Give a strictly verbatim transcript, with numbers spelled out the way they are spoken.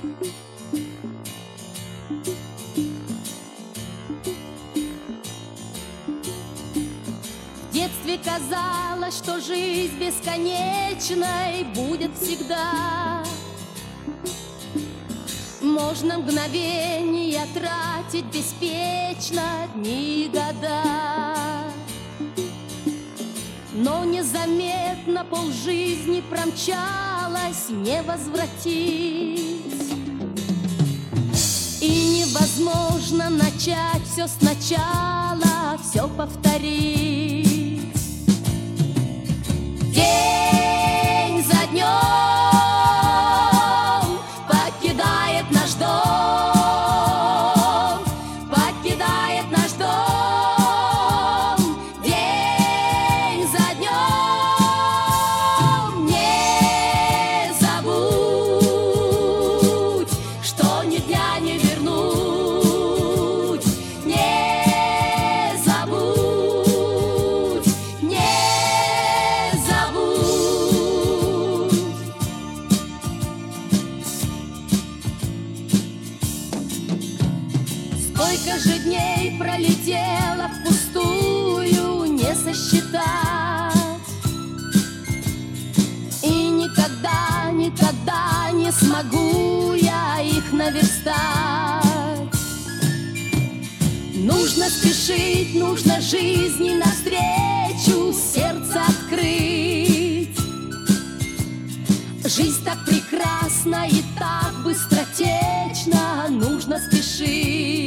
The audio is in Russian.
В детстве казалось, что жизнь бесконечной будет всегда. Можно мгновения тратить беспечно дни и года. Но незаметно полжизни промчалась, не возвратить. И невозможно начать все сначала, все повторить. День за днем покидает наш дом, покидает наш дом. День за днем не забудь, что ни дня не вернуть. Не забудь, не забудь. Сколько же дней пролетело впустую, не сосчитать. И никогда, никогда не смогу я их наверстать. Нужно спешить, нужно жизни навстречу сердце открыть. Жизнь так прекрасна и так быстротечна, нужно спешить.